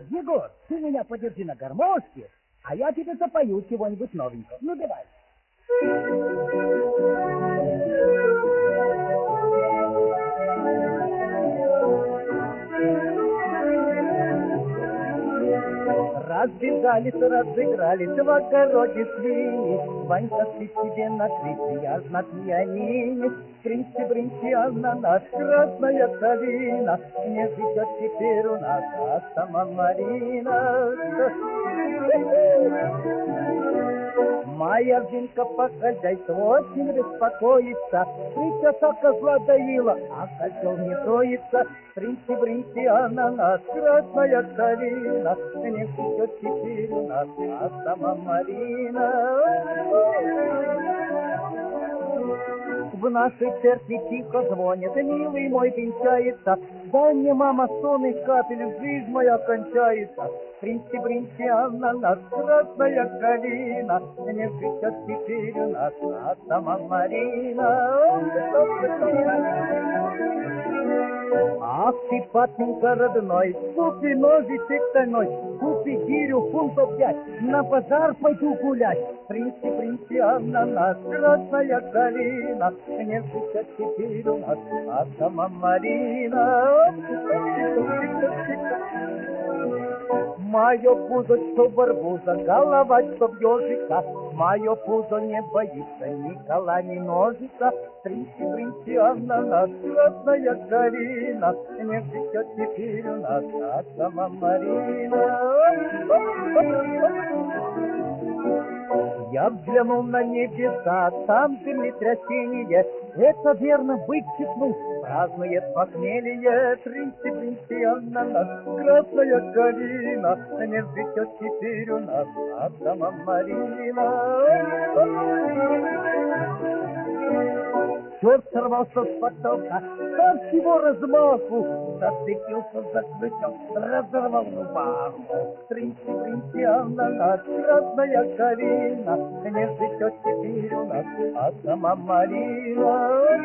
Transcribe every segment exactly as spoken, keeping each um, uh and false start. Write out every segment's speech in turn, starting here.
Егор, ты меня подержи на гармошке, а я тебе запою чего-нибудь новенького. Ну, давай. Разбежались, разыгрались в огороде свиньи. Ванька, ты себе накрыть, я знак пианине. Кринчи-бринчи, ананас, красная калина. Не ждет теперь у нас, а сама Марина. Моя Зинка по хозяйству очень беспокоится. Причаса козла доила, а козел не доится. Тринчи-бринчи, ананас, красная калина. Не ждет теперь у нас, а сама Марина. В нашей церкви тихо звонит, милый мой венчается. Дай мне, мама, сон и капель, жизнь моя кончается. Принчи-бринчи, ананас, красная калина. Не ждет теперь у нас, а сама Марина. Ах ты, папенька родной, купи ножичек стальной, купи гирю фунтов пять, на базар пойду гулять. Принци, принци, ананас, красная калина. Не ждет теперь у нас, а сама Марина. Мое пузо, что барбуза, голова, что ежика. Мое пузо не боится ни кола, ни ножика. Принци, принци, ананас, красная калина. Не ждет теперь у нас, а сама Марина. Я взглянул на небеса, там землетрясение. Это верно быть чихнул, празднует похмелье. Тринси, тринси, ананас, красная калина. Не ждет теперь у нас, а сама Марина. Черт сорвался с потока, со всего размаху, зацепился за крючок, разорвал рубаху. Тринси, тринси, ананас, красная калина. Не ждет теперь у нас, а сама Марина.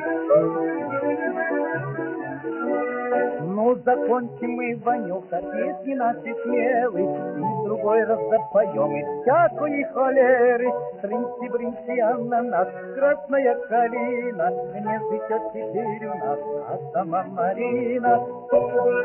Ну, закончим мы, Ванюха, песни наши смелые, и в другой раз запоем из всякой холеры. Тринси-бринси, ананас, красная калина. Не ждет теперь у нас, а сама Марина.